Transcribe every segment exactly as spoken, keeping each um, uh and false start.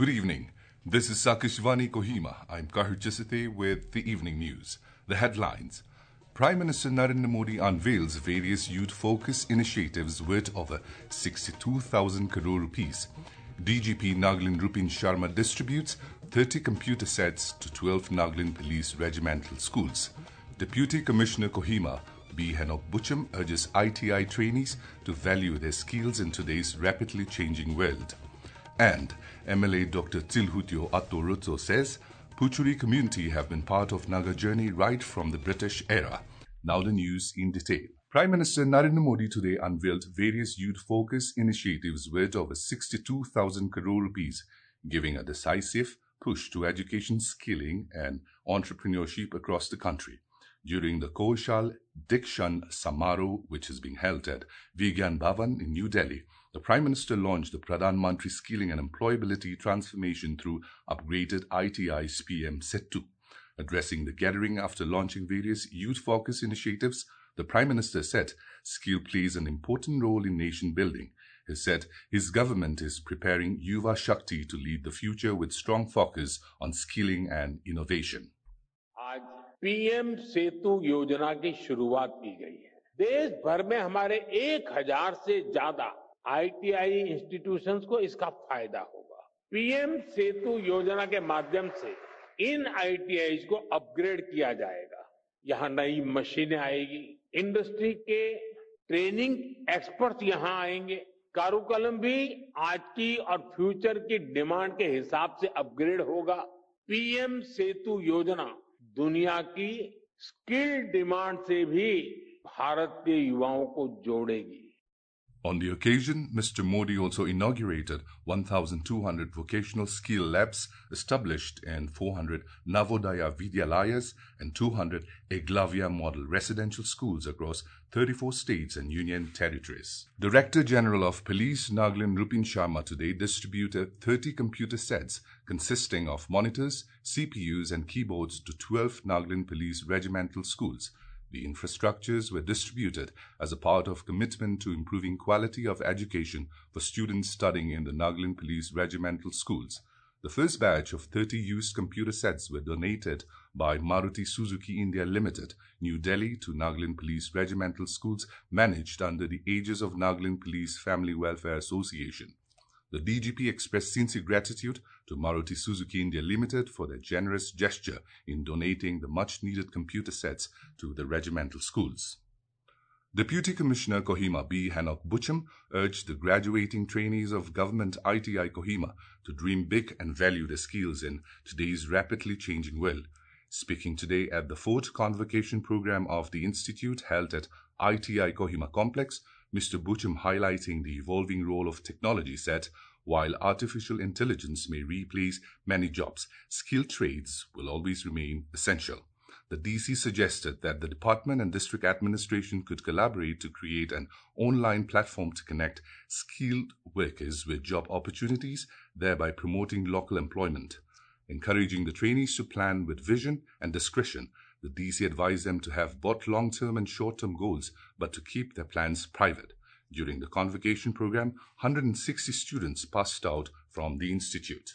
Good evening. This is Sakashvani Kohima. I'm Kahir Chisite with the evening news. The headlines. Prime Minister Narendra Modi unveils various youth-focused initiatives worth over sixty-two thousand crore rupees. D G P Nagaland Rupin Sharma distributes thirty computer sets to twelve Nagaland Police Regimental Schools. Deputy Commissioner Kohima B. Henok Bucham urges I T I trainees to value their skills in today's rapidly changing world. And M L A Doctor Tsilhutyo Attorutso says Puchuri community have been part of Naga journey right from the British era. Now the news in detail. Prime Minister Narendra Modi today unveiled various youth-focused initiatives worth over sixty-two thousand crore rupees, giving a decisive push to education, skilling and entrepreneurship across the country. During the Kaushal Dikshan Samaro, which is being held at Vigyan Bhavan in New Delhi, the Prime Minister launched the Pradhan Mantri Skilling and Employability Transformation through upgraded I T I's P M Setu. Addressing the gathering after launching various youth-focused initiatives, the Prime Minister said skill plays an important role in nation building. He said his government is preparing Yuva Shakti to lead the future with strong focus on skilling and innovation. PM Setu योजना की शुरुआत की गई है। देश भर में हमारे एक हजार से ज्यादा आईटीआई इंस्टीट्यूशंस को इसका फायदा होगा। पीएम सेतु योजना के माध्यम से इन आईटीआईज को अपग्रेड किया जाएगा। यहाँ नई मशीनें आएगी, इंडस्ट्री के ट्रेनिंग एक्सपर्ट यहाँ आएंगे, कारुकलम भी आज की और फ्यूचर की डिमांड के हिसाब से अपग्रेड होगा। पीएम सेतु योजना दुनिया की स्किल डिमांड से भी भारत के युवाओं को जोड़ेगी। On the occasion, Mister Modi also inaugurated one thousand two hundred vocational skill labs established in four hundred Navodaya Vidyalayas and two hundred Eglavya model residential schools across thirty-four states and union territories. Director General of Police Nagaland Rupin Sharma today distributed thirty computer sets consisting of monitors, C P Us and keyboards to twelve Nagaland Police Regimental Schools. The infrastructures were distributed as a part of commitment to improving quality of education for students studying in the Nagaland Police Regimental Schools. The first batch of thirty used computer sets were donated by Maruti Suzuki India Limited, New Delhi, to Nagaland Police Regimental Schools managed under the aegis of Nagaland Police Family Welfare Association. The D G P expressed sincere gratitude to Maruti Suzuki India Limited for their generous gesture in donating the much-needed computer sets to the regimental schools. Deputy Commissioner Kohima B. Henok Bucham urged the graduating trainees of Government I T I Kohima to dream big and value their skills in today's rapidly changing world. Speaking today at the fourth convocation program of the Institute held at I T I Kohima Complex, Mister Bucham, highlighting the evolving role of technology, said, while artificial intelligence may replace many jobs, skilled trades will always remain essential. The D C suggested that the department and district administration could collaborate to create an online platform to connect skilled workers with job opportunities, thereby promoting local employment. Encouraging the trainees to plan with vision and discretion, the D C advised them to have both long-term and short-term goals, but to keep their plans private. During the convocation program, one hundred sixty students passed out from the institute.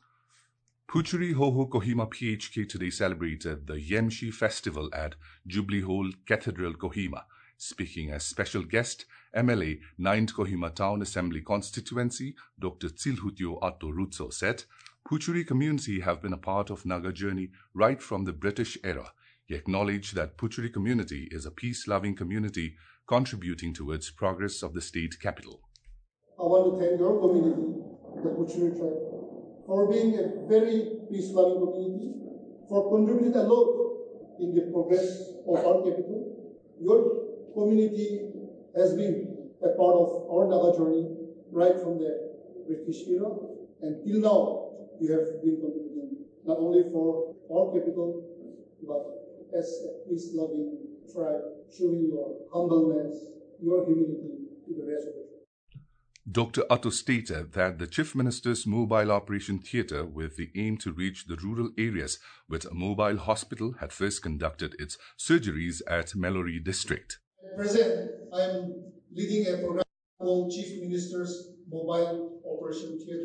Puchuri Hoho Kohima P H K today celebrated the Yemshi festival at Jubilee Hall Cathedral, Kohima. Speaking as special guest, M L A ninth Kohima Town Assembly Constituency, Doctor Tsilhutyo Attorutso said, Puchuri community have been a part of Naga journey right from the British era. He acknowledged that Puchuri community is a peace-loving community contributing towards progress of the state capital. I want to thank your community, the Puchuri tribe, for being a very peace-loving community, for contributing a lot in the progress of our capital. Your community has been a part of our Naga journey right from the British era, and till now you have been contributing not only for our capital, but as a peace-loving tribe, showing your humbleness, your humility to the rest of the tribe. Doctor Atto stated that the Chief Minister's Mobile Operation Theatre, with the aim to reach the rural areas with a mobile hospital, had first conducted its surgeries at Melori district. At present, I am leading a program called Chief Minister's Mobile Operation Theatre.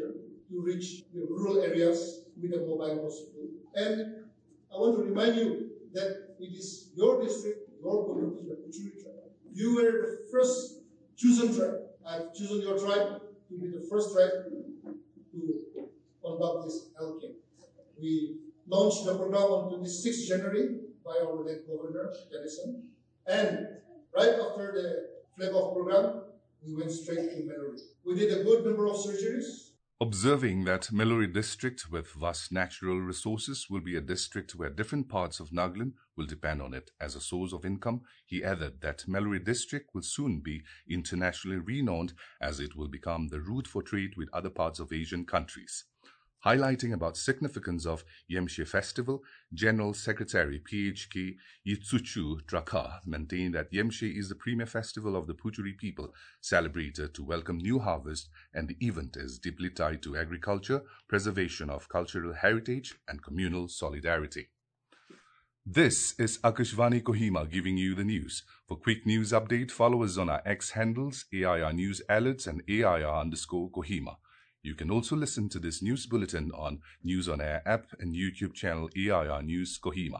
to reach the rural areas with a mobile hospital. And I want to remind you that it is your district, your community, the Puchuri tribe. You were the first chosen tribe. I've chosen your tribe to be the first tribe to conduct this health camp. We launched the program on twenty-sixth of January by our late Governor, Dennison. And right after the flag-off program, we went straight to Meluri. We did a good number of surgeries. Observing that Meluri district with vast natural resources will be a district where different parts of Nagaland will depend on it as a source of income, he added that Meluri district will soon be internationally renowned as it will become the route for trade with other parts of Asian countries. Highlighting about significance of Yemshe Festival, General Secretary P H K Yitsuchu Traka maintained that Yemshe is the premier festival of the Puchuri people, celebrated to welcome new harvest, and the event is deeply tied to agriculture, preservation of cultural heritage, and communal solidarity. This is Akashvani Kohima giving you the news. For quick news update, follow us on our X handles, A I R News Alerts and A I R underscore Kohima. You can also listen to this news bulletin on News on Air app and YouTube channel A I R News Kohima.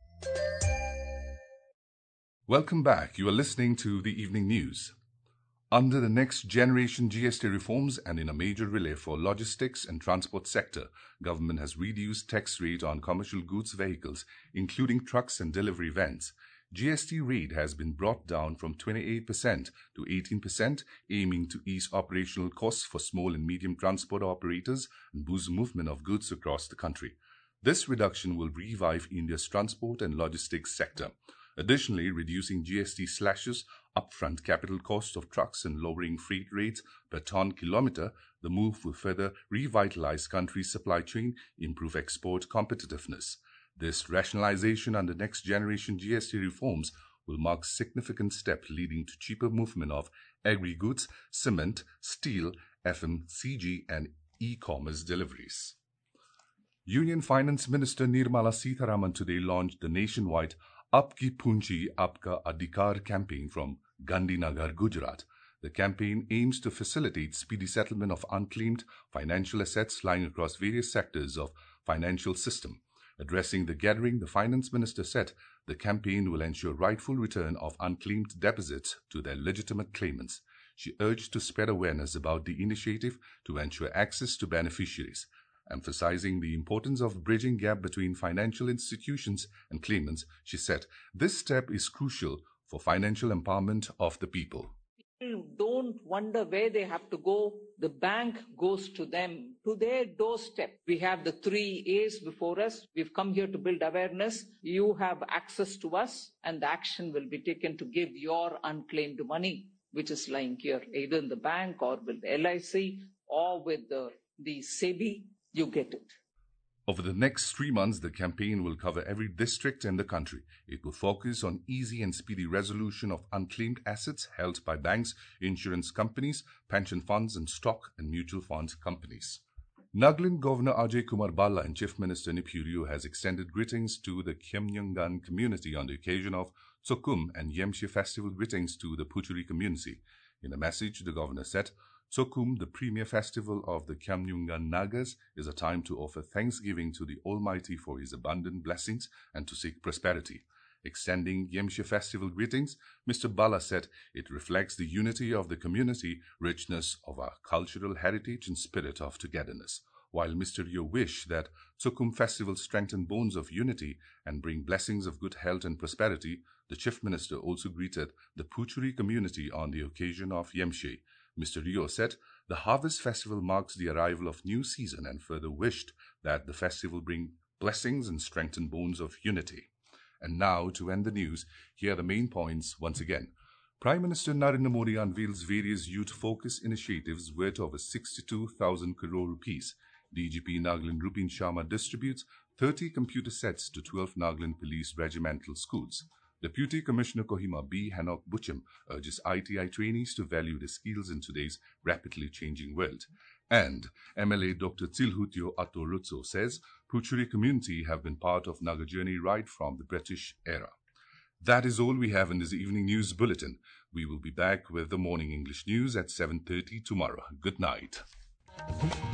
Welcome back. You are listening to the evening news. Under the next generation G S T reforms and in a major relief for logistics and transport sector, government has reduced tax rate on commercial goods vehicles, including trucks and delivery vans. G S T rate has been brought down from twenty-eight percent to eighteen percent, aiming to ease operational costs for small and medium transport operators and boost movement of goods across the country. This reduction will revive India's transport and logistics sector. Additionally, reducing G S T slashes upfront capital cost of trucks and lowering freight rates per ton kilometer, the move will further revitalize country's supply chain, improve export competitiveness. This rationalization under next generation G S T reforms will mark significant step leading to cheaper movement of agri-goods, cement, steel, F M C G and e-commerce deliveries. Union Finance Minister Nirmala Sitharaman today launched the nationwide Aapki Punji Aapka Adhikar campaign from Gandhinagar, Gujarat. The campaign aims to facilitate speedy settlement of unclaimed financial assets lying across various sectors of financial system. Addressing the gathering, the finance minister said the campaign will ensure rightful return of unclaimed deposits to their legitimate claimants. She urged to spread awareness about the initiative to ensure access to beneficiaries. Emphasizing the importance of bridging gap between financial institutions and claimants, she said this step is crucial for financial empowerment of the people. People don't wonder where they have to go. The bank goes to them, to their doorstep. We have the three A's before us. We've come here to build awareness. You have access to us, and the action will be taken to give your unclaimed money, which is lying here, either in the bank or with the L I C or with the, the S E B I. You get it. Over the next three months, the campaign will cover every district in the country. It will focus on easy and speedy resolution of unclaimed assets held by banks, insurance companies, pension funds, and stock and mutual fund companies. Nagaland Governor Ajay Kumar Balla and Chief Minister Neiphiu Rio has extended greetings to the Khiamniungan community on the occasion of Tsokum and Yemshe Festival greetings to the Puchuri community. In a message, the governor said, Tsokum, the premier festival of the Khiamniungan Nagas, is a time to offer thanksgiving to the Almighty for his abundant blessings and to seek prosperity. Extending Yemshe festival greetings, Mister Balla said it reflects the unity of the community, richness of our cultural heritage and spirit of togetherness. While Mister Rio wished that Tsokum festival strengthen bonds of unity and bring blessings of good health and prosperity, the Chief Minister also greeted the Puchuri community on the occasion of Yemshe. Mister Rio said the Harvest Festival marks the arrival of new season and further wished that the festival bring blessings and strengthen bonds of unity. And now, to end the news, here are the main points once again. Prime Minister Narendra Modi unveils various youth-focused initiatives worth over sixty-two thousand crore rupees. D G P Nagaland Rupin Sharma distributes thirty computer sets to twelve Nagaland Police regimental schools. Deputy Commissioner Kohima B. Hanok Buchim urges I T I trainees to value their skills in today's rapidly changing world. And M L A Doctor Tsilhutio Atorutso says Puchuri community have been part of Naga journey right from the British era. That is all we have in this evening news bulletin. We will be back with the morning English news at seven thirty tomorrow. Good night.